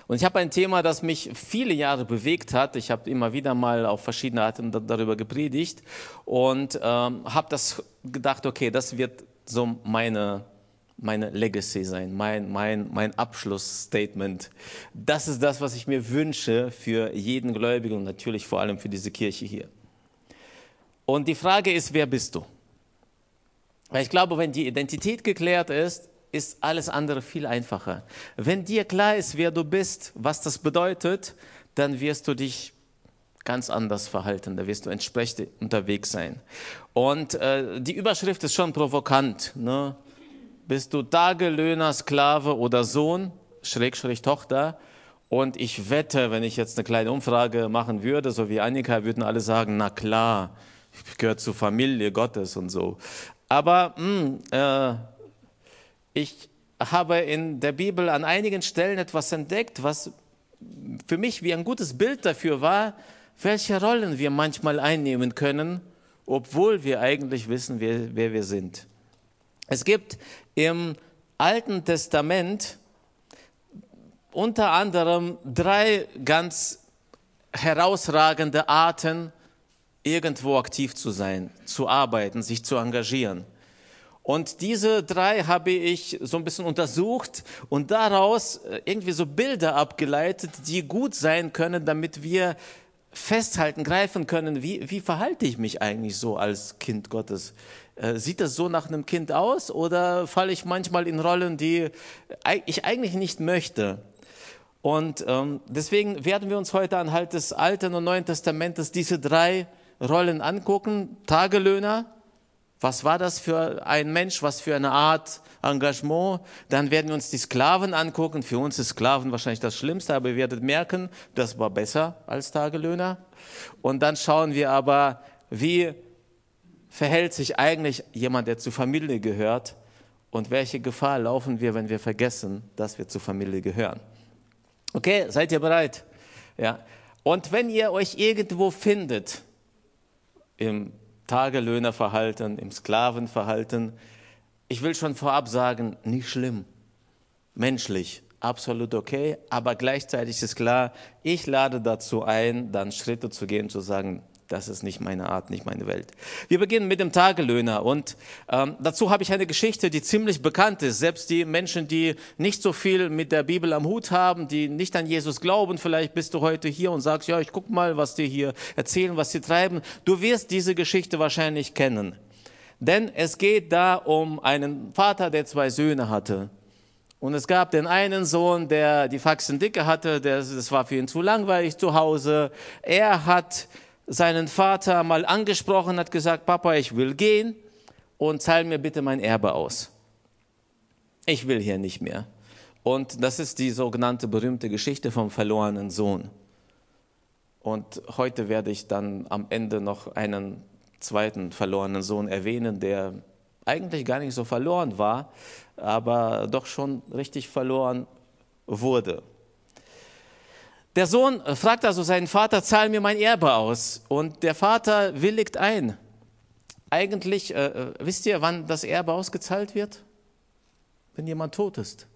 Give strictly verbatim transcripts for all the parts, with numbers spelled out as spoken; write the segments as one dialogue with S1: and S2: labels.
S1: Und ich habe ein Thema, das mich viele Jahre bewegt hat. Ich habe immer wieder mal auf verschiedene Arten darüber gepredigt und ähm, habe das gedacht, okay, das wird so meine, meine Legacy sein, mein, mein, mein Abschlussstatement. Das ist das, was ich mir wünsche für jeden Gläubigen und natürlich vor allem für diese Kirche hier. Und die Frage ist, wer bist du? Weil ich glaube, wenn die Identität geklärt ist, ist alles andere viel einfacher. Wenn dir klar ist, wer du bist, was das bedeutet, dann wirst du dich ganz anders verhalten, da wirst du entsprechend unterwegs sein. Und äh, die Überschrift ist schon provokant. Ne? Bist du Tagelöhner, Sklave oder Sohn, Schrägstrich Tochter? Und ich wette, wenn ich jetzt eine kleine Umfrage machen würde, so wie Annika, würden alle sagen, na klar, ich gehöre zur Familie Gottes und so. Aber mh, äh, ich habe in der Bibel an einigen Stellen etwas entdeckt, was für mich wie ein gutes Bild dafür war, welche Rollen wir manchmal einnehmen können, obwohl wir eigentlich wissen, wer, wer wir sind. Es gibt im Alten Testament unter anderem drei ganz herausragende Arten, irgendwo aktiv zu sein, zu arbeiten, sich zu engagieren. Und diese drei habe ich so ein bisschen untersucht und daraus irgendwie so Bilder abgeleitet, die gut sein können, damit wir festhalten, greifen können, wie, wie verhalte ich mich eigentlich so als Kind Gottes? Äh, sieht das so nach einem Kind aus oder falle ich manchmal in Rollen, die ich eigentlich nicht möchte? Und ähm, deswegen werden wir uns heute anhand des Alten und Neuen Testamentes diese drei Rollen angucken. Tagelöhner. Was war das für ein Mensch, was für eine Art Engagement? Dann werden wir uns die Sklaven angucken. Für uns ist Sklaven wahrscheinlich das Schlimmste, aber ihr werdet merken, das war besser als Tagelöhner. Und dann schauen wir aber, wie verhält sich eigentlich jemand, der zur Familie gehört und welche Gefahr laufen wir, wenn wir vergessen, dass wir zur Familie gehören. Okay, seid ihr bereit? Ja. Und wenn ihr euch irgendwo findet, im Tagelöhnerverhalten, im Sklavenverhalten. Ich will schon vorab sagen, nicht schlimm, menschlich, absolut okay, aber gleichzeitig ist klar, ich lade dazu ein, dann Schritte zu gehen, zu sagen, das ist nicht meine Art, nicht meine Welt. Wir beginnen mit dem Tagelöhner und ähm, dazu habe ich eine Geschichte, die ziemlich bekannt ist. Selbst die Menschen, die nicht so viel mit der Bibel am Hut haben, die nicht an Jesus glauben, vielleicht bist du heute hier und sagst, ja, ich guck mal, was die hier erzählen, was sie treiben. Du wirst diese Geschichte wahrscheinlich kennen. Denn es geht da um einen Vater, der zwei Söhne hatte. Und es gab den einen Sohn, der die Faxen dicke hatte, der, das war für ihn zu langweilig zu Hause. Er hat seinen Vater mal angesprochen, hat gesagt, Papa, ich will gehen und zahl mir bitte mein Erbe aus. Ich will hier nicht mehr. Und das ist die sogenannte berühmte Geschichte vom verlorenen Sohn. Und heute werde ich dann am Ende noch einen zweiten verlorenen Sohn erwähnen, der eigentlich gar nicht so verloren war, aber doch schon richtig verloren wurde. Der Sohn fragt also seinen Vater, zahl mir mein Erbe aus. Und der Vater willigt ein. Eigentlich, äh, wisst ihr, wann das Erbe ausgezahlt wird? Wenn jemand tot ist.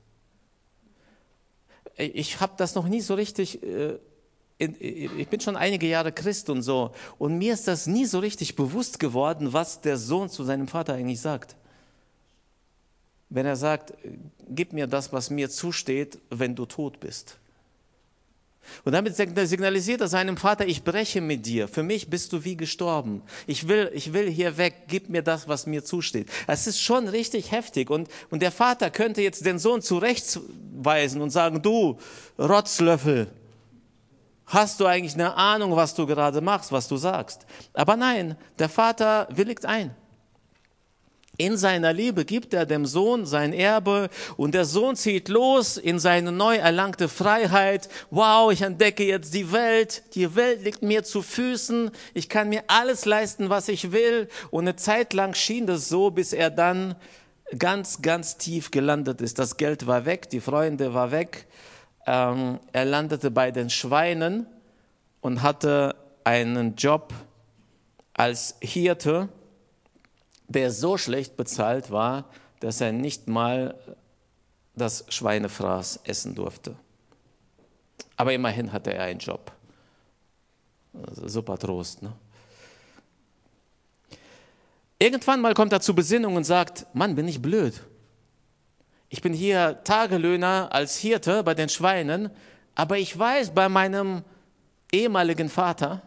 S1: Ich habe das noch nie so richtig, äh, in, ich bin schon einige Jahre Christ und so. Und mir ist das nie so richtig bewusst geworden, was der Sohn zu seinem Vater eigentlich sagt. Wenn er sagt, gib mir das, was mir zusteht, wenn du tot bist. Und damit signalisiert er seinem Vater, ich breche mit dir. Für mich bist du wie gestorben. Ich will, ich will hier weg. Gib mir das, was mir zusteht. Es ist schon richtig heftig. Und, und der Vater könnte jetzt den Sohn zurechtweisen und sagen, du Rotzlöffel, hast du eigentlich eine Ahnung, was du gerade machst, was du sagst? Aber nein, der Vater willigt ein. In seiner Liebe gibt er dem Sohn sein Erbe und der Sohn zieht los in seine neu erlangte Freiheit. Wow, ich entdecke jetzt die Welt. Die Welt liegt mir zu Füßen. Ich kann mir alles leisten, was ich will. Und eine Zeit lang schien das so, bis er dann ganz, ganz tief gelandet ist. Das Geld war weg, die Freunde war weg. Ähm, er landete bei den Schweinen und hatte einen Job als Hirte, der so schlecht bezahlt war, dass er nicht mal das Schweinefraß essen durfte. Aber immerhin hatte er einen Job. Also super Trost, ne? Irgendwann mal kommt er zur Besinnung und sagt, Mann, bin ich blöd. Ich bin hier Tagelöhner als Hirte bei den Schweinen, aber ich weiß, bei meinem ehemaligen Vater,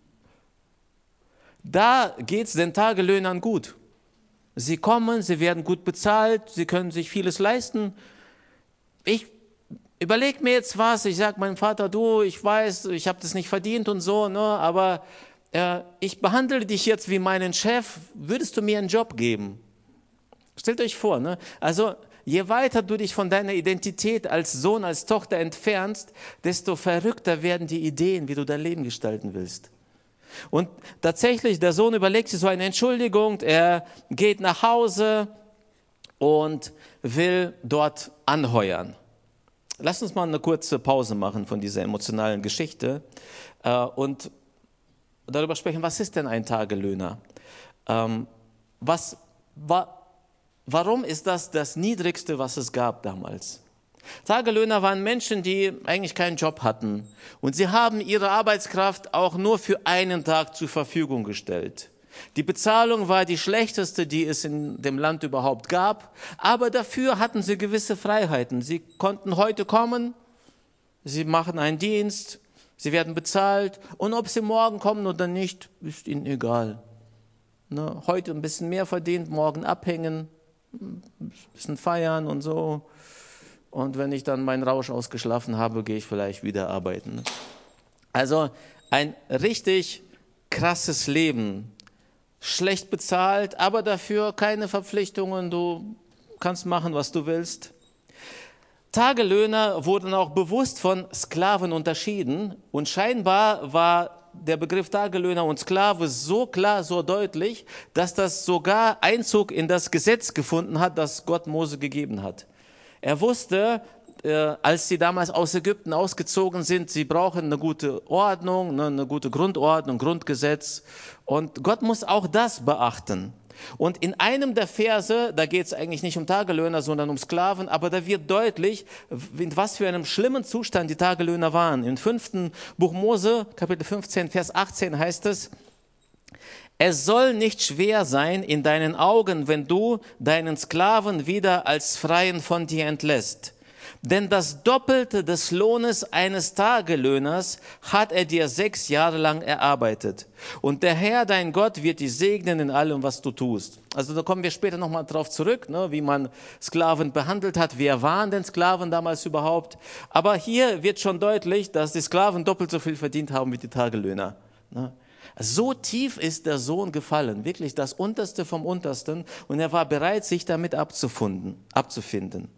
S1: da geht es den Tagelöhnern gut. Sie kommen, sie werden gut bezahlt, sie können sich vieles leisten. Ich überlege mir jetzt was, ich sage meinem Vater, du, ich weiß, ich habe das nicht verdient und so, ne, aber äh, ich behandle dich jetzt wie meinen Chef, würdest du mir einen Job geben? Stellt euch vor, ne? Also je weiter du dich von deiner Identität als Sohn, als Tochter entfernst, desto verrückter werden die Ideen, wie du dein Leben gestalten willst. Und tatsächlich, der Sohn überlegt sich so eine Entschuldigung, er geht nach Hause und will dort anheuern. Lass uns mal eine kurze Pause machen von dieser emotionalen Geschichte äh, und darüber sprechen, was ist denn ein Tagelöhner? Ähm, was, wa, warum ist das das Niedrigste, was es gab damals? Tagelöhner waren Menschen, die eigentlich keinen Job hatten und sie haben ihre Arbeitskraft auch nur für einen Tag zur Verfügung gestellt. Die Bezahlung war die schlechteste, die es in dem Land überhaupt gab, aber dafür hatten sie gewisse Freiheiten. Sie konnten heute kommen, sie machen einen Dienst, sie werden bezahlt und ob sie morgen kommen oder nicht, ist ihnen egal. Ne, heute ein bisschen mehr verdient, morgen abhängen, ein bisschen feiern und so. Und wenn ich dann meinen Rausch ausgeschlafen habe, gehe ich vielleicht wieder arbeiten. Also ein richtig krasses Leben. Schlecht bezahlt, aber dafür keine Verpflichtungen. Du kannst machen, was du willst. Tagelöhner wurden auch bewusst von Sklaven unterschieden. Und scheinbar war der Begriff Tagelöhner und Sklave so klar, so deutlich, dass das sogar Einzug in das Gesetz gefunden hat, das Gott Mose gegeben hat. Er wusste, äh, als sie damals aus Ägypten ausgezogen sind, sie brauchen eine gute Ordnung, ne, eine gute Grundordnung, Grundgesetz. Und Gott muss auch das beachten. Und in einem der Verse, da geht es eigentlich nicht um Tagelöhner, sondern um Sklaven, aber da wird deutlich, in was für einem schlimmen Zustand die Tagelöhner waren. Im fünften Buch Mose, Kapitel fünfzehn, Vers achtzehn heißt es, es soll nicht schwer sein in deinen Augen, wenn du deinen Sklaven wieder als Freien von dir entlässt. Denn das Doppelte des Lohnes eines Tagelöhners hat er dir sechs Jahre lang erarbeitet. Und der Herr, dein Gott, wird dich segnen in allem, was du tust. Also da kommen wir später nochmal drauf zurück, ne, wie man Sklaven behandelt hat. Wer waren denn Sklaven damals überhaupt? Aber hier wird schon deutlich, dass die Sklaven doppelt so viel verdient haben wie die Tagelöhner. Ne? So tief ist der Sohn gefallen, wirklich das Unterste vom Untersten. Und er war bereit, sich damit abzufinden. abzufinden.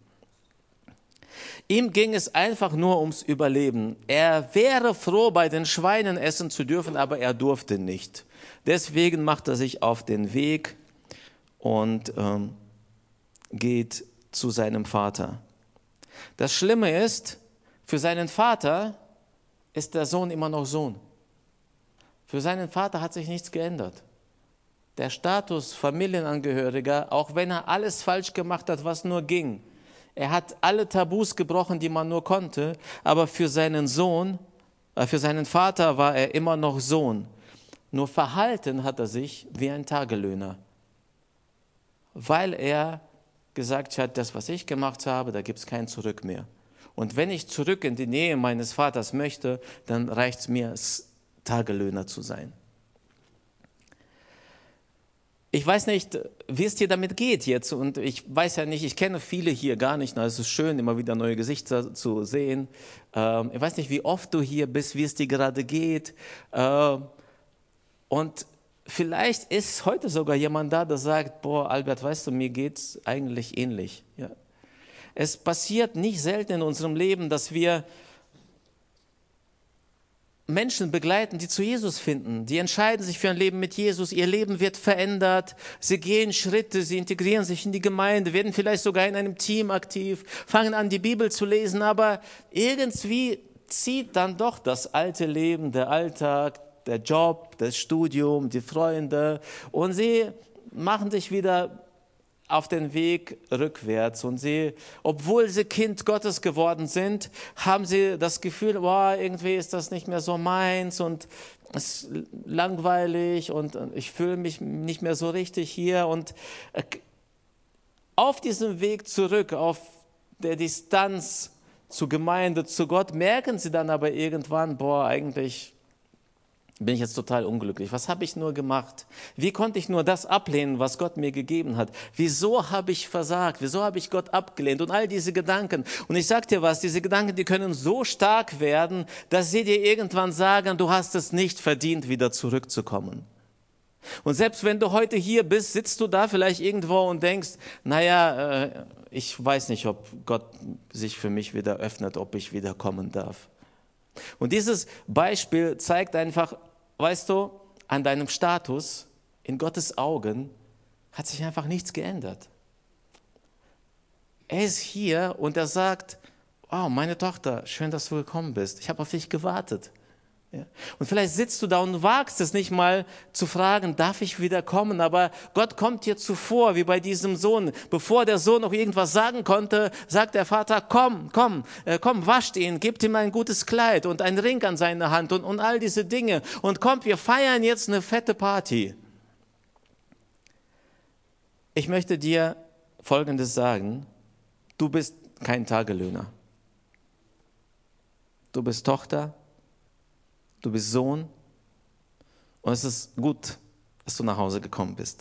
S1: Ihm ging es einfach nur ums Überleben. Er wäre froh, bei den Schweinen essen zu dürfen, aber er durfte nicht. Deswegen macht er sich auf den Weg und ähm, geht zu seinem Vater. Das Schlimme ist, für seinen Vater ist der Sohn immer noch Sohn. Für seinen Vater hat sich nichts geändert. Der Status Familienangehöriger, auch wenn er alles falsch gemacht hat, was nur ging, er hat alle Tabus gebrochen, die man nur konnte, aber für seinen Sohn, äh, für seinen Vater war er immer noch Sohn. Nur verhalten hat er sich wie ein Tagelöhner, weil er gesagt hat, das, was ich gemacht habe, da gibt es kein Zurück mehr. Und wenn ich zurück in die Nähe meines Vaters möchte, dann reicht es mir, Tagelöhner zu sein. Ich weiß nicht, wie es dir damit geht jetzt und ich weiß ja nicht, ich kenne viele hier gar nicht, na, es ist schön, immer wieder neue Gesichter zu sehen. Ähm, ich weiß nicht, wie oft du hier bist, wie es dir gerade geht ähm, und vielleicht ist heute sogar jemand da, der sagt, boah Albert, weißt du, mir geht es eigentlich ähnlich. Ja. Es passiert nicht selten in unserem Leben, dass wir Menschen begleiten, die zu Jesus finden. Die entscheiden sich für ein Leben mit Jesus. Ihr Leben wird verändert. Sie gehen Schritte, sie integrieren sich in die Gemeinde, werden vielleicht sogar in einem Team aktiv, fangen an, die Bibel zu lesen, aber irgendwie zieht dann doch das alte Leben, der Alltag, der Job, das Studium, die Freunde und sie machen sich wieder auf den Weg rückwärts und sie, obwohl sie Kind Gottes geworden sind, haben sie das Gefühl, boah, irgendwie ist das nicht mehr so meins und es ist langweilig und ich fühle mich nicht mehr so richtig hier. Und auf diesem Weg zurück, auf der Distanz zur Gemeinde, zu Gott, merken sie dann aber irgendwann, boah, eigentlich bin ich jetzt total unglücklich. Was habe ich nur gemacht? Wie konnte ich nur das ablehnen, was Gott mir gegeben hat? Wieso habe ich versagt? Wieso habe ich Gott abgelehnt? Und all diese Gedanken. Und ich sage dir was, diese Gedanken, die können so stark werden, dass sie dir irgendwann sagen, du hast es nicht verdient, wieder zurückzukommen. Und selbst wenn du heute hier bist, sitzt du da vielleicht irgendwo und denkst, naja, äh, ich weiß nicht, ob Gott sich für mich wieder öffnet, ob ich wieder kommen darf. Und dieses Beispiel zeigt einfach, weißt du, an deinem Status, in Gottes Augen, hat sich einfach nichts geändert. Er ist hier und er sagt, oh, meine Tochter, schön, dass du gekommen bist. Ich habe auf dich gewartet. Ja. Und vielleicht sitzt du da und wagst es nicht mal zu fragen, darf ich wieder kommen? Aber Gott kommt dir zuvor, wie bei diesem Sohn. Bevor der Sohn noch irgendwas sagen konnte, sagt der Vater, komm, komm, äh, komm, wascht ihn, gebt ihm ein gutes Kleid und einen Ring an seine Hand und, und all diese Dinge. Und kommt, wir feiern jetzt eine fette Party. Ich möchte dir Folgendes sagen, du bist kein Tagelöhner. Du bist Tochter. Du bist Sohn und es ist gut, dass du nach Hause gekommen bist.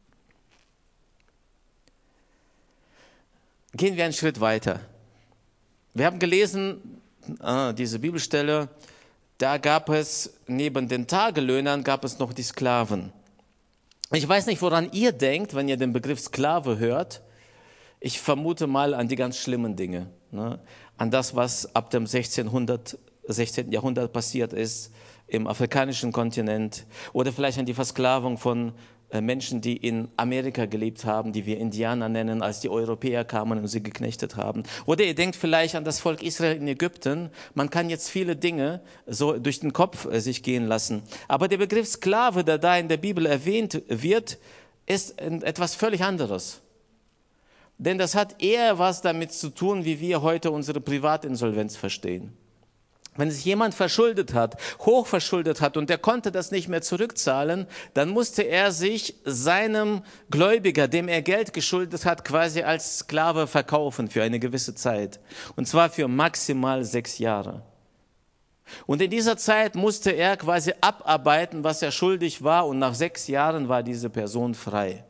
S1: Gehen wir einen Schritt weiter. Wir haben gelesen, äh, diese Bibelstelle, da gab es neben den Tagelöhnern gab es noch die Sklaven. Ich weiß nicht, woran ihr denkt, wenn ihr den Begriff Sklave hört. Ich vermute mal an die ganz schlimmen Dinge, ne? An das, was ab dem sechzehnhundertsten Jahrhundert passiert ist im afrikanischen Kontinent oder vielleicht an die Versklavung von Menschen, die in Amerika gelebt haben, die wir Indianer nennen, als die Europäer kamen und sie geknechtet haben. Oder ihr denkt vielleicht an das Volk Israel in Ägypten. Man kann jetzt viele Dinge so durch den Kopf sich gehen lassen. Aber der Begriff Sklave, der da in der Bibel erwähnt wird, ist etwas völlig anderes. Denn das hat eher was damit zu tun, wie wir heute unsere Privatinsolvenz verstehen. Wenn sich jemand verschuldet hat, hochverschuldet hat und der konnte das nicht mehr zurückzahlen, dann musste er sich seinem Gläubiger, dem er Geld geschuldet hat, quasi als Sklave verkaufen für eine gewisse Zeit. Und zwar für maximal sechs Jahre. Und in dieser Zeit musste er quasi abarbeiten, was er schuldig war, und nach sechs Jahren war diese Person frei.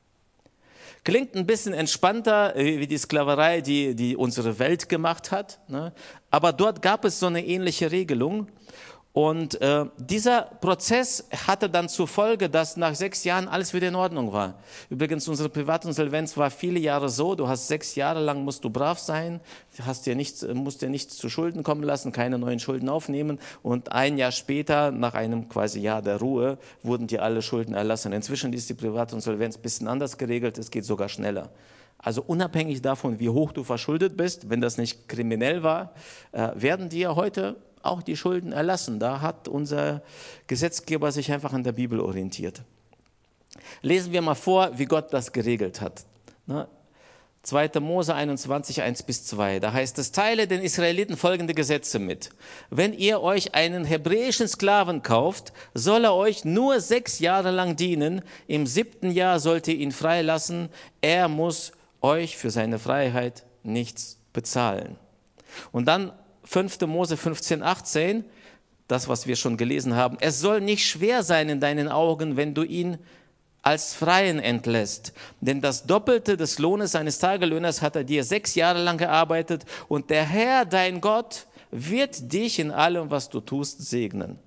S1: Klingt ein bisschen entspannter wie die Sklaverei, die, die unsere Welt gemacht hat, ne? Aber dort gab es so eine ähnliche Regelung. Und äh, dieser Prozess hatte dann zur Folge, dass nach sechs Jahren alles wieder in Ordnung war. Übrigens, unsere Privatinsolvenz war viele Jahre so, du hast sechs Jahre lang, musst du brav sein, hast dir nichts, musst dir nichts zu Schulden kommen lassen, keine neuen Schulden aufnehmen, und ein Jahr später, nach einem quasi Jahr der Ruhe, wurden dir alle Schulden erlassen. Inzwischen ist die Privatinsolvenz ein bisschen anders geregelt, es geht sogar schneller. Also unabhängig davon, wie hoch du verschuldet bist, wenn das nicht kriminell war, äh, werden dir heute auch die Schulden erlassen. Da hat unser Gesetzgeber sich einfach an der Bibel orientiert. Lesen wir mal vor, wie Gott das geregelt hat. zweiter Mose einundzwanzig, eins bis zwei. Da heißt es, teile den Israeliten folgende Gesetze mit. Wenn ihr euch einen hebräischen Sklaven kauft, soll er euch nur sechs Jahre lang dienen. Im siebten Jahr sollt ihr ihn freilassen. Er muss euch für seine Freiheit nichts bezahlen. Und dann fünfter Mose fünfzehn, achtzehn, das, was wir schon gelesen haben. Es soll nicht schwer sein in deinen Augen, wenn du ihn als Freien entlässt. Denn das Doppelte des Lohnes eines Tagelöhners hat er dir sechs Jahre lang gearbeitet, und der Herr, dein Gott, wird dich in allem, was du tust, segnen.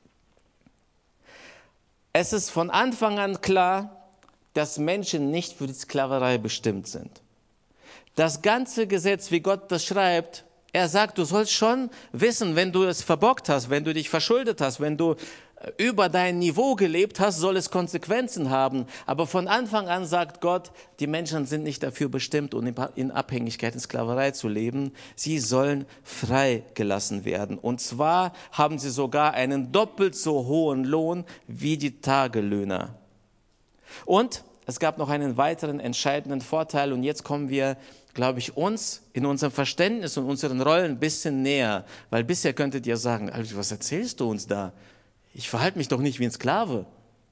S1: Es ist von Anfang an klar, dass Menschen nicht für die Sklaverei bestimmt sind. Das ganze Gesetz, wie Gott das schreibt, er sagt, du sollst schon wissen, wenn du es verbockt hast, wenn du dich verschuldet hast, wenn du über dein Niveau gelebt hast, soll es Konsequenzen haben. Aber von Anfang an sagt Gott, die Menschen sind nicht dafür bestimmt, um in Abhängigkeit, in Sklaverei zu leben. Sie sollen freigelassen werden. Und zwar haben sie sogar einen doppelt so hohen Lohn wie die Tagelöhner. Und es gab noch einen weiteren entscheidenden Vorteil und jetzt kommen wir, glaube ich, uns in unserem Verständnis und unseren Rollen ein bisschen näher, weil bisher könntet ihr sagen, Alter, was erzählst du uns da? Ich verhalte mich doch nicht wie ein Sklave.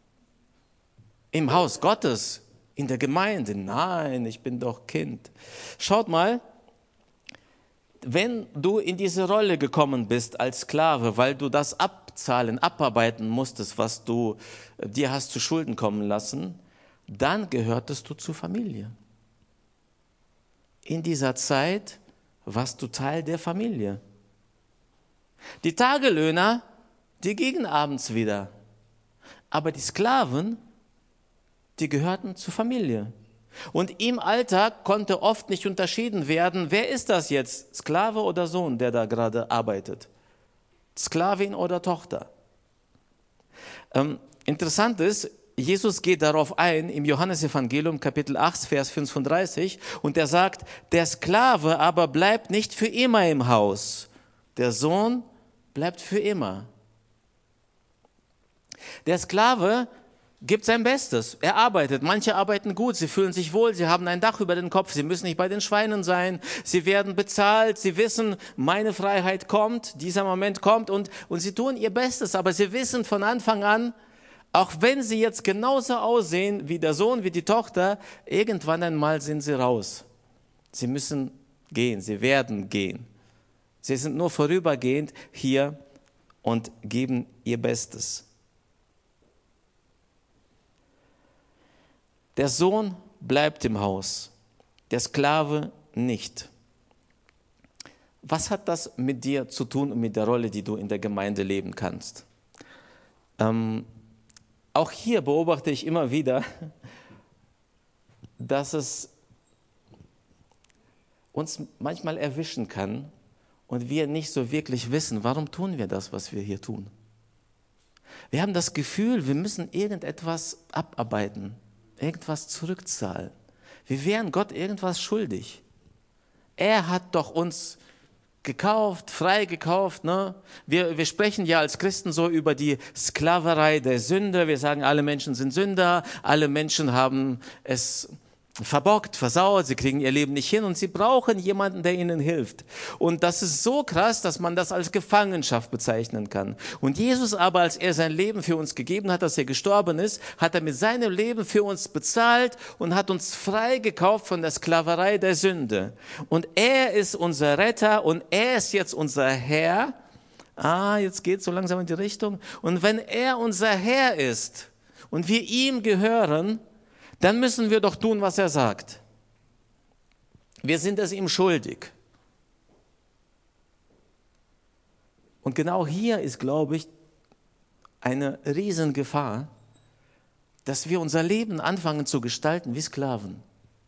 S1: Im Haus Gottes, in der Gemeinde, nein, ich bin doch Kind. Schaut mal, wenn du in diese Rolle gekommen bist als Sklave, weil du das abzahlen, abarbeiten musstest, was du dir hast zu Schulden kommen lassen, dann gehörtest du zur Familie. In dieser Zeit warst du Teil der Familie. Die Tagelöhner, die gingen abends wieder. Aber die Sklaven, die gehörten zur Familie. Und im Alltag konnte oft nicht unterschieden werden, wer ist das jetzt, Sklave oder Sohn, der da gerade arbeitet? Sklavin oder Tochter? Ähm, interessant ist, Jesus geht darauf ein im Johannesevangelium Kapitel acht, Vers fünfunddreißig und er sagt, der Sklave aber bleibt nicht für immer im Haus, der Sohn bleibt für immer. Der Sklave gibt sein Bestes, er arbeitet, manche arbeiten gut, sie fühlen sich wohl, sie haben ein Dach über den Kopf, sie müssen nicht bei den Schweinen sein, sie werden bezahlt, sie wissen, meine Freiheit kommt, dieser Moment kommt und, und sie tun ihr Bestes, aber sie wissen von Anfang an, auch wenn sie jetzt genauso aussehen wie der Sohn, wie die Tochter, irgendwann einmal sind sie raus. Sie müssen gehen, sie werden gehen. Sie sind nur vorübergehend hier und geben ihr Bestes. Der Sohn bleibt im Haus, der Sklave nicht. Was hat das mit dir zu tun und mit der Rolle, die du in der Gemeinde leben kannst? Ähm, auch hier beobachte ich immer wieder, dass es uns manchmal erwischen kann und wir nicht so wirklich wissen, warum tun wir das, was wir hier tun. Wir haben das Gefühl, wir müssen irgendetwas abarbeiten. Irgendwas zurückzahlen. Wir wären Gott irgendwas schuldig. Er hat doch uns gekauft, frei gekauft. Ne? Wir, wir sprechen ja als Christen so über die Sklaverei der Sünde. Wir sagen, alle Menschen sind Sünder, alle Menschen haben es verbockt, versaut, sie kriegen ihr Leben nicht hin und sie brauchen jemanden, der ihnen hilft. Und das ist so krass, dass man das als Gefangenschaft bezeichnen kann. Und Jesus aber, als er sein Leben für uns gegeben hat, dass er gestorben ist, hat er mit seinem Leben für uns bezahlt und hat uns freigekauft von der Sklaverei der Sünde. Und er ist unser Retter und er ist jetzt unser Herr. Ah, jetzt geht es so langsam in die Richtung. Und wenn er unser Herr ist und wir ihm gehören, dann müssen wir doch tun, was er sagt. Wir sind es ihm schuldig. Und genau hier ist, glaube ich, eine Riesengefahr, dass wir unser Leben anfangen zu gestalten wie Sklaven.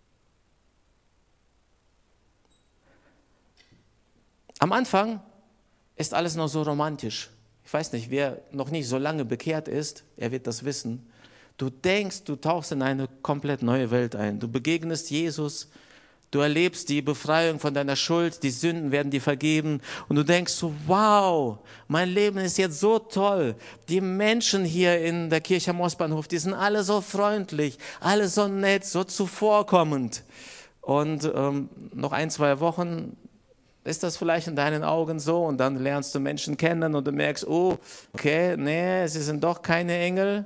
S1: Am Anfang ist alles noch so romantisch. Ich weiß nicht, wer noch nicht so lange bekehrt ist, er wird das wissen. Du denkst, du tauchst in eine komplett neue Welt ein. Du begegnest Jesus, du erlebst die Befreiung von deiner Schuld, die Sünden werden dir vergeben und du denkst so, wow, mein Leben ist jetzt so toll. Die Menschen hier in der Kirche am Ostbahnhof, die sind alle so freundlich, alle so nett, so zuvorkommend. Und ähm, noch ein, zwei Wochen ist das vielleicht in deinen Augen so und dann lernst du Menschen kennen und du merkst, oh, okay, nee, sie sind doch keine Engel.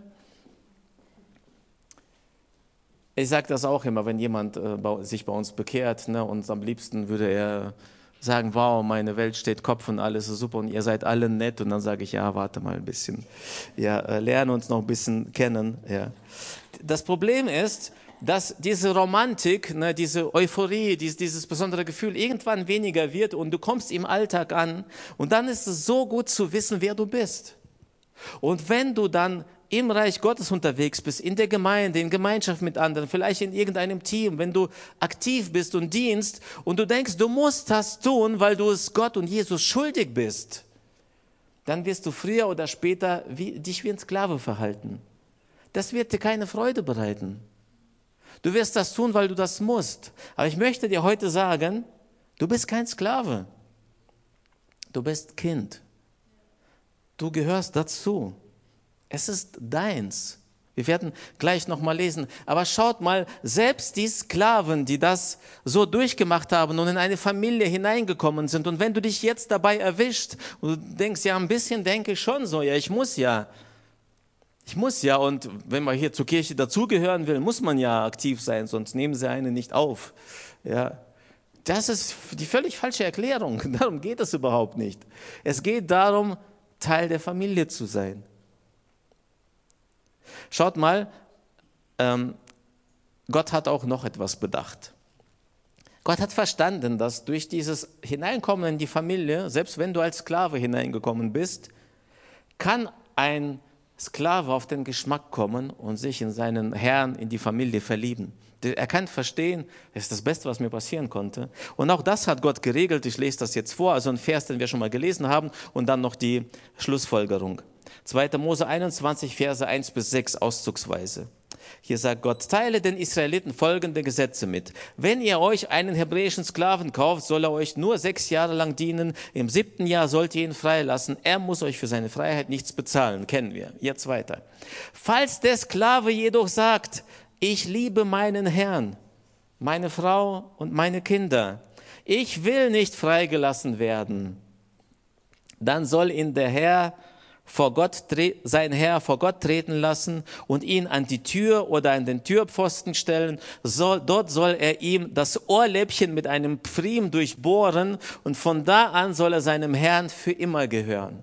S1: Ich sage das auch immer, wenn jemand äh, bei, sich bei uns bekehrt, ne, und am liebsten würde er sagen, wow, meine Welt steht Kopf und alles ist super und ihr seid alle nett. Und dann sage ich, ja, warte mal ein bisschen. Ja, äh, lerne uns noch ein bisschen kennen. Ja. Das Problem ist, dass diese Romantik, ne, diese Euphorie, dieses, dieses besondere Gefühl irgendwann weniger wird und du kommst im Alltag an und dann ist es so gut zu wissen, wer du bist. Und wenn du dann im Reich Gottes unterwegs bist, in der Gemeinde, in Gemeinschaft mit anderen, vielleicht in irgendeinem Team, wenn du aktiv bist und dienst und du denkst, du musst das tun, weil du es Gott und Jesus schuldig bist, dann wirst du früher oder später wie, dich wie ein Sklave verhalten. Das wird dir keine Freude bereiten. Du wirst das tun, weil du das musst. Aber ich möchte dir heute sagen, du bist kein Sklave. Du bist Kind. Du gehörst dazu. Es ist deins. Wir werden gleich nochmal lesen. Aber schaut mal, selbst die Sklaven, die das so durchgemacht haben und in eine Familie hineingekommen sind, und wenn du dich jetzt dabei erwischt und du denkst, ja, ein bisschen denke ich schon so, ja, ich muss ja, ich muss ja, und wenn man hier zur Kirche dazugehören will, muss man ja aktiv sein, sonst nehmen sie einen nicht auf. Ja, das ist die völlig falsche Erklärung. Darum geht es überhaupt nicht. Es geht darum, Teil der Familie zu sein. Schaut mal, ähm, Gott hat auch noch etwas bedacht. Gott hat verstanden, dass durch dieses Hineinkommen in die Familie, selbst wenn du als Sklave hineingekommen bist, kann ein Sklave auf den Geschmack kommen und sich in seinen Herrn, in die Familie verlieben. Er kann verstehen, das ist das Beste, was mir passieren konnte. Und auch das hat Gott geregelt. Ich lese das jetzt vor, also ein Vers, den wir schon mal gelesen haben, und dann noch die Schlussfolgerung. zweiter Mose einundzwanzig, Verse eins bis sechs, auszugsweise. Hier sagt Gott, teile den Israeliten folgende Gesetze mit. Wenn ihr euch einen hebräischen Sklaven kauft, soll er euch nur sechs Jahre lang dienen. Im siebten Jahr sollt ihr ihn freilassen. Er muss euch für seine Freiheit nichts bezahlen. Kennen wir. Jetzt weiter. Falls der Sklave jedoch sagt, ich liebe meinen Herrn, meine Frau und meine Kinder, ich will nicht freigelassen werden, dann soll ihn der Herr vor Gott, sein Herr vor Gott treten lassen und ihn an die Tür oder an den Türpfosten stellen. Soll, dort soll er ihm das Ohrläppchen mit einem Pfriem durchbohren und von da an soll er seinem Herrn für immer gehören.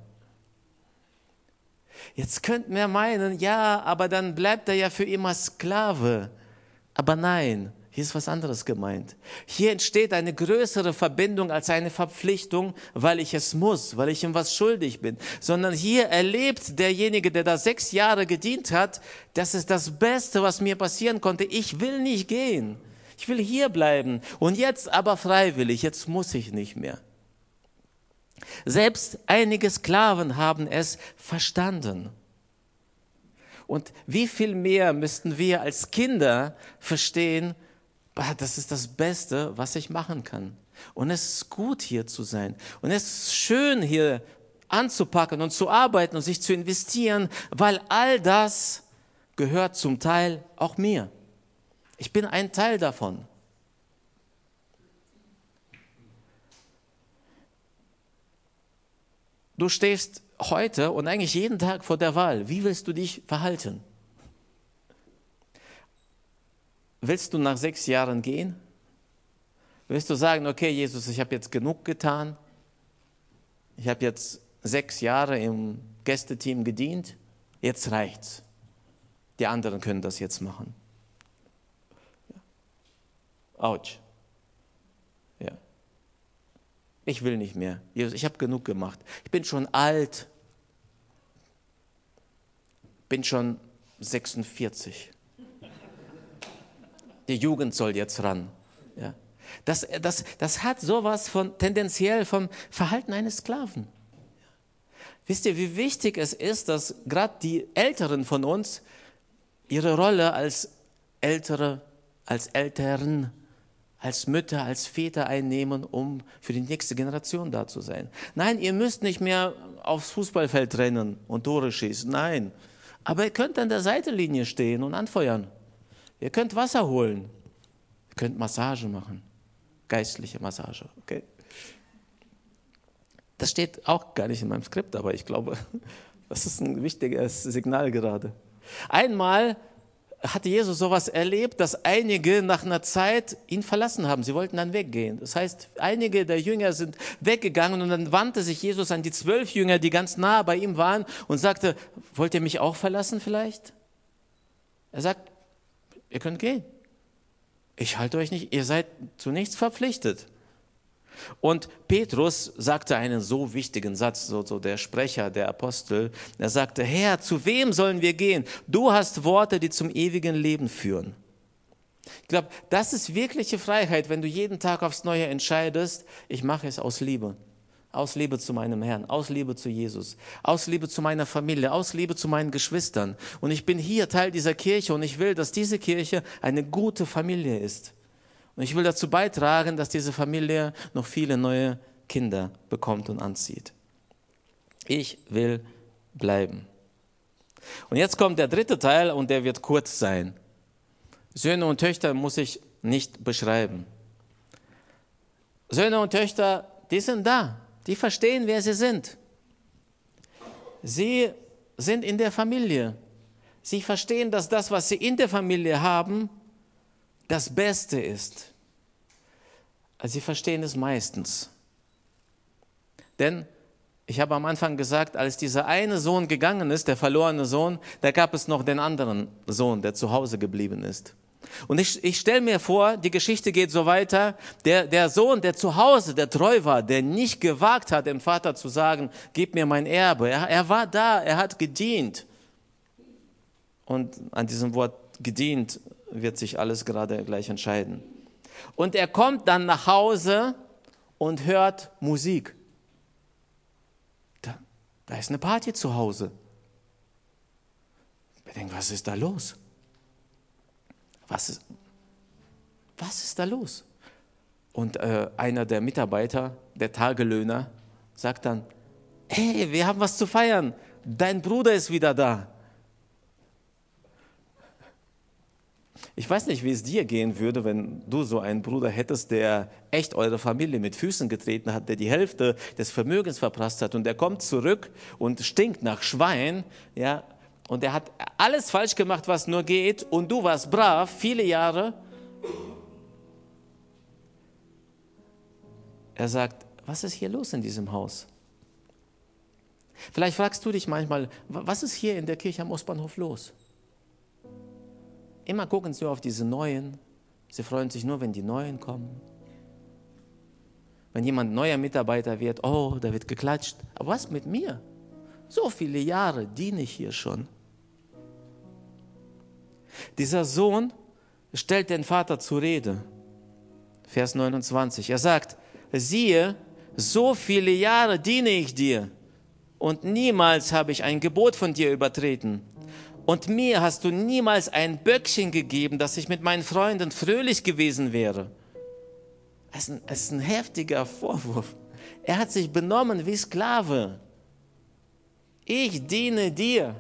S1: Jetzt könnten wir meinen, ja, aber dann bleibt er ja für immer Sklave. Aber nein, hier ist was anderes gemeint. Hier entsteht eine größere Verbindung als eine Verpflichtung, weil ich es muss, weil ich ihm was schuldig bin. Sondern hier erlebt derjenige, der da sechs Jahre gedient hat, das ist das Beste, was mir passieren konnte. Ich will nicht gehen. Ich will hier bleiben. Und jetzt aber freiwillig, jetzt muss ich nicht mehr. Selbst einige Sklaven haben es verstanden. Und wie viel mehr müssten wir als Kinder verstehen, das ist das Beste, was ich machen kann. Und es ist gut, hier zu sein. Und es ist schön, hier anzupacken und zu arbeiten und sich zu investieren, weil all das gehört zum Teil auch mir. Ich bin ein Teil davon. Du stehst heute und eigentlich jeden Tag vor der Wahl. Wie willst du dich verhalten? Willst du nach sechs Jahren gehen? Willst du sagen, okay, Jesus, ich habe jetzt genug getan. Ich habe jetzt sechs Jahre im Gästeteam gedient. Jetzt reicht's. Die anderen können das jetzt machen. Autsch. Ja. Ich will nicht mehr. Jesus, ich habe genug gemacht. Ich bin schon alt. Bin schon sechsundvierzig. Die Jugend soll jetzt ran. Ja. Das, das, das hat sowas von tendenziell vom Verhalten eines Sklaven. Wisst ihr, wie wichtig es ist, dass gerade die Älteren von uns ihre Rolle als Ältere, als Eltern, als Mütter, als Väter einnehmen, um für die nächste Generation da zu sein. Nein, ihr müsst nicht mehr aufs Fußballfeld rennen und Tore schießen. Nein, aber ihr könnt an der Seitenlinie stehen und anfeuern. Ihr könnt Wasser holen. Ihr könnt Massage machen. Geistliche Massage, okay? Das steht auch gar nicht in meinem Skript, aber ich glaube, das ist ein wichtiges Signal gerade. Einmal hatte Jesus sowas erlebt, dass einige nach einer Zeit ihn verlassen haben. Sie wollten dann weggehen. Das heißt, einige der Jünger sind weggegangen und dann wandte sich Jesus an die zwölf Jünger, die ganz nah bei ihm waren und sagte, wollt ihr mich auch verlassen vielleicht? Er sagt, ihr könnt gehen. Ich halte euch nicht, ihr seid zu nichts verpflichtet. Und Petrus sagte einen so wichtigen Satz, so, so der Sprecher, der Apostel. Er sagte, Herr, zu wem sollen wir gehen? Du hast Worte, die zum ewigen Leben führen. Ich glaube, das ist wirkliche Freiheit, wenn du jeden Tag aufs Neue entscheidest, ich mache es aus Liebe. Aus Liebe zu meinem Herrn, aus Liebe zu Jesus, aus Liebe zu meiner Familie, aus Liebe zu meinen Geschwistern. Und ich bin hier Teil dieser Kirche und ich will, dass diese Kirche eine gute Familie ist. Und ich will dazu beitragen, dass diese Familie noch viele neue Kinder bekommt und anzieht. Ich will bleiben. Und jetzt kommt der dritte Teil und der wird kurz sein. Söhne und Töchter muss ich nicht beschreiben. Söhne und Töchter, die sind da. Die verstehen, wer sie sind. Sie sind in der Familie. Sie verstehen, dass das, was sie in der Familie haben, das Beste ist. Also sie verstehen es meistens. Denn ich habe am Anfang gesagt, als dieser eine Sohn gegangen ist, der verlorene Sohn, da gab es noch den anderen Sohn, der zu Hause geblieben ist. Und ich, ich stelle mir vor, die Geschichte geht so weiter, der, der Sohn, der zu Hause, der treu war, der nicht gewagt hat, dem Vater zu sagen, gib mir mein Erbe. Er, er war da, er hat gedient. Und an diesem Wort gedient wird sich alles gerade gleich entscheiden. Und er kommt dann nach Hause und hört Musik. Da, da ist eine Party zu Hause. Ich denke, was ist da los? Was ist, was ist da los? Und äh, einer der Mitarbeiter, der Tagelöhner, sagt dann, hey, wir haben was zu feiern, dein Bruder ist wieder da. Ich weiß nicht, wie es dir gehen würde, wenn du so einen Bruder hättest, der echt eure Familie mit Füßen getreten hat, der die Hälfte des Vermögens verprasst hat und der kommt zurück und stinkt nach Schwein, ja, und er hat alles falsch gemacht, was nur geht, und du warst brav, viele Jahre. Er sagt, was ist hier los in diesem Haus? Vielleicht fragst du dich manchmal, was ist hier in der Kirche am Ostbahnhof los? Immer gucken sie auf diese Neuen. Sie freuen sich nur, wenn die Neuen kommen. Wenn jemand neuer Mitarbeiter wird, oh, da wird geklatscht. Aber was mit mir? So viele Jahre diene ich hier schon. Dieser Sohn stellt den Vater zur Rede. Vers neunundzwanzig. Er sagt, siehe, so viele Jahre diene ich dir und niemals habe ich ein Gebot von dir übertreten. Und mir hast du niemals ein Böckchen gegeben, dass ich mit meinen Freunden fröhlich gewesen wäre. Das ist ein, das ist ein heftiger Vorwurf. Er hat sich benommen wie Sklave. Ich diene dir.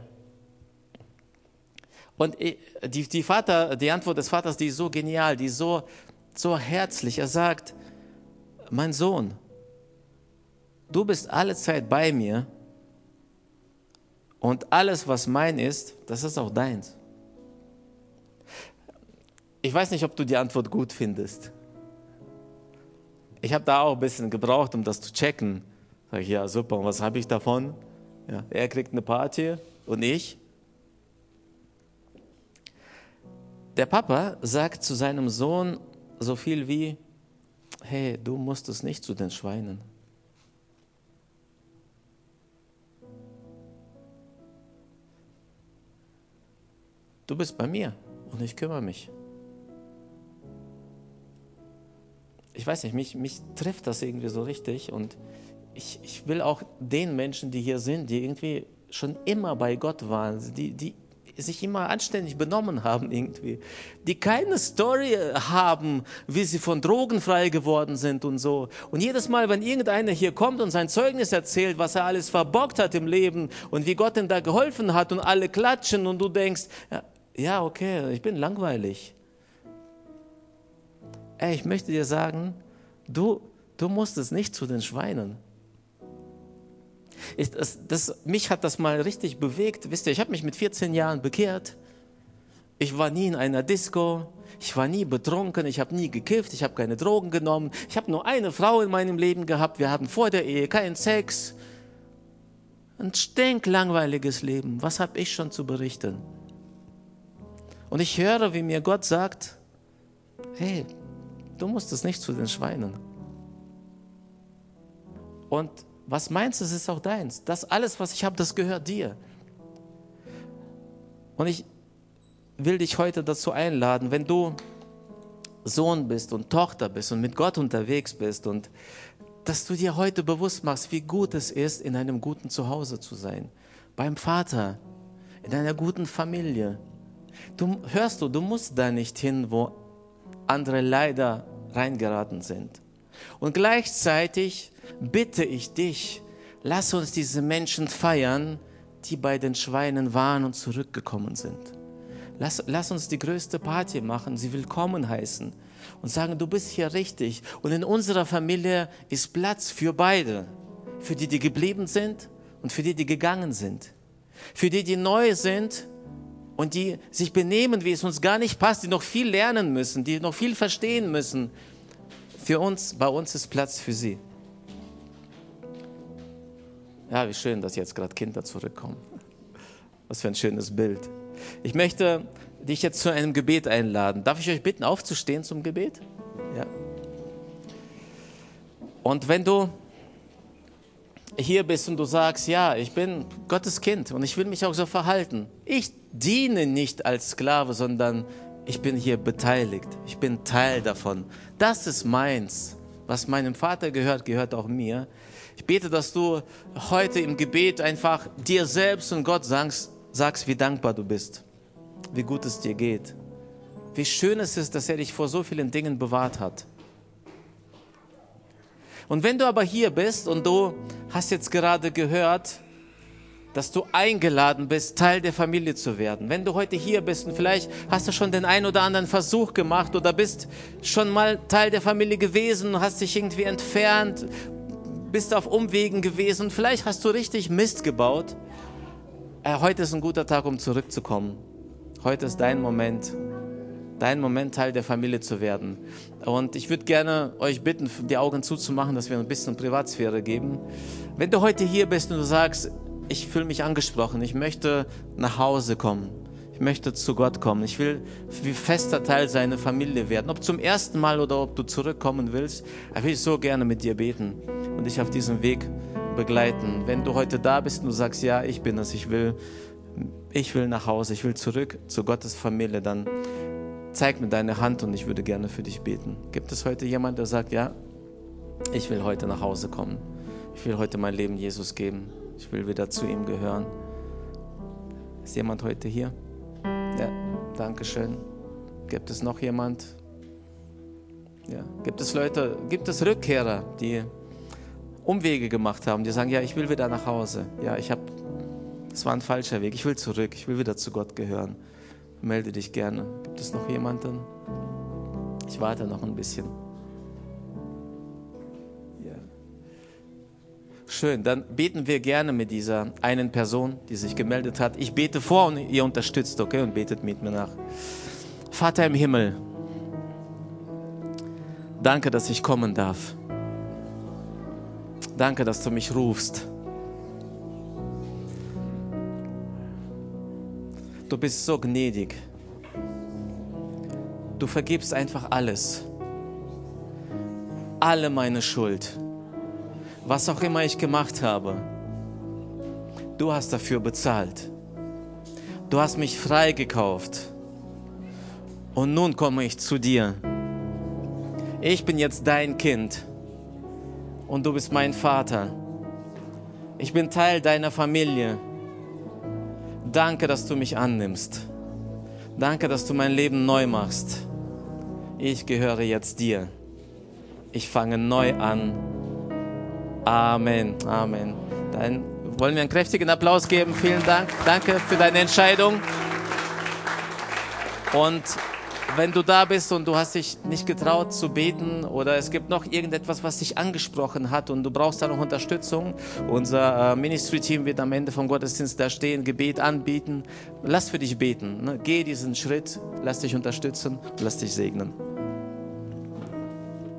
S1: Und die, die, Vater, die Antwort des Vaters, die ist so genial, die ist so, so herzlich. Er sagt, mein Sohn, du bist alle Zeit bei mir und alles, was mein ist, das ist auch deins. Ich weiß nicht, ob du die Antwort gut findest. Ich habe da auch ein bisschen gebraucht, um das zu checken. Sag ich, ja super, und was habe ich davon? Ja, er kriegt eine Party und ich. Der Papa sagt zu seinem Sohn so viel wie, hey, du musstest nicht zu den Schweinen. Du bist bei mir und ich kümmere mich. Ich weiß nicht, mich, mich trifft das irgendwie so richtig und ich, ich will auch den Menschen, die hier sind, die irgendwie schon immer bei Gott waren, die, die sich immer anständig benommen haben irgendwie, die keine Story haben, wie sie von Drogen frei geworden sind und so. Und jedes Mal, wenn irgendeiner hier kommt und sein Zeugnis erzählt, was er alles verbockt hat im Leben und wie Gott ihm da geholfen hat und alle klatschen und du denkst, ja, ja okay, ich bin langweilig. Ey, ich möchte dir sagen, du, du musstest nicht zu den Schweinen. Ich, das, das, mich hat das mal richtig bewegt. Wisst ihr, ich habe mich mit vierzehn Jahren bekehrt. Ich war nie in einer Disco. Ich war nie betrunken. Ich habe nie gekifft. Ich habe keine Drogen genommen. Ich habe nur eine Frau in meinem Leben gehabt. Wir hatten vor der Ehe keinen Sex. Ein stinklangweiliges Leben. Was habe ich schon zu berichten? Und ich höre, wie mir Gott sagt, hey, du musstest nicht zu den Schweinen. Und was meinst du, es ist auch deins. Das alles, was ich habe, das gehört dir. Und ich will dich heute dazu einladen, wenn du Sohn bist und Tochter bist und mit Gott unterwegs bist und dass du dir heute bewusst machst, wie gut es ist, in einem guten Zuhause zu sein. Beim Vater, in einer guten Familie. Du, hörst du, du musst da nicht hin, wo andere leider reingeraten sind. Und gleichzeitig bitte ich dich, lass uns diese Menschen feiern, die bei den Schweinen waren und zurückgekommen sind. Lass, lass uns die größte Party machen, sie willkommen heißen und sagen, du bist hier richtig. Und in unserer Familie ist Platz für beide. Für die, die geblieben sind und für die, die gegangen sind. Für die, die neu sind und die sich benehmen, wie es uns gar nicht passt, die noch viel lernen müssen, die noch viel verstehen müssen. Für uns, bei uns ist Platz für sie. Ja, wie schön, dass jetzt gerade Kinder zurückkommen. Was für ein schönes Bild. Ich möchte dich jetzt zu einem Gebet einladen. Darf ich euch bitten, aufzustehen zum Gebet? Ja. Und wenn du hier bist und du sagst, ja, ich bin Gottes Kind und ich will mich auch so verhalten. Ich diene nicht als Sklave, sondern ich bin hier beteiligt. Ich bin Teil davon. Das ist meins. Was meinem Vater gehört, gehört auch mir. Ich bete, dass du heute im Gebet einfach dir selbst und Gott sagst, sagst, wie dankbar du bist, wie gut es dir geht, wie schön es ist, dass er dich vor so vielen Dingen bewahrt hat. Und wenn du aber hier bist und du hast jetzt gerade gehört, dass du eingeladen bist, Teil der Familie zu werden. Wenn du heute hier bist und vielleicht hast du schon den einen oder anderen Versuch gemacht oder bist schon mal Teil der Familie gewesen, hast dich irgendwie entfernt, bist auf Umwegen gewesen und vielleicht hast du richtig Mist gebaut. Äh, heute ist ein guter Tag, um zurückzukommen. Heute ist dein Moment, dein Moment, Teil der Familie zu werden. Und ich würde gerne euch bitten, die Augen zuzumachen, dass wir ein bisschen Privatsphäre geben. Wenn du heute hier bist und du sagst, ich fühle mich angesprochen, ich möchte nach Hause kommen, ich möchte zu Gott kommen, ich will wie fester Teil seiner Familie werden, ob zum ersten Mal oder ob du zurückkommen willst, ich will so gerne mit dir beten und dich auf diesem Weg begleiten. Wenn du heute da bist und du sagst, ja, ich bin es, ich will, ich will nach Hause, ich will zurück zu Gottes Familie, dann zeig mir deine Hand und ich würde gerne für dich beten. Gibt es heute jemand, der sagt, ja, ich will heute nach Hause kommen, ich will heute mein Leben Jesus geben, ich will wieder zu ihm gehören. Ist jemand heute hier? Ja, danke schön. Gibt es noch jemand? Ja, gibt es Leute, gibt es Rückkehrer, die Umwege gemacht haben, die sagen, ja, ich will wieder nach Hause. Ja, ich habe, es war ein falscher Weg, ich will zurück, ich will wieder zu Gott gehören. Melde dich gerne. Gibt es noch jemanden? Ich warte noch ein bisschen. Ja. Schön, dann beten wir gerne mit dieser einen Person, die sich gemeldet hat. Ich bete vor und ihr unterstützt, okay? Und betet mit mir nach. Vater im Himmel, danke, dass ich kommen darf. Danke, dass du mich rufst. Du bist so gnädig. Du vergibst einfach alles. Alle meine Schuld. Was auch immer ich gemacht habe. Du hast dafür bezahlt. Du hast mich freigekauft. Und nun komme ich zu dir. Ich bin jetzt dein Kind. Und du bist mein Vater. Ich bin Teil deiner Familie. Danke, dass du mich annimmst. Danke, dass du mein Leben neu machst. Ich gehöre jetzt dir. Ich fange neu an. Amen. Amen. Dann wollen wir einen kräftigen Applaus geben. Vielen Dank. Danke für deine Entscheidung. Und wenn du da bist und du hast dich nicht getraut zu beten oder es gibt noch irgendetwas, was dich angesprochen hat und du brauchst da noch Unterstützung, unser äh, Ministry-Team wird am Ende vom Gottesdienst da stehen, Gebet anbieten. Lass für dich beten. Ne? Geh diesen Schritt, lass dich unterstützen und lass dich segnen.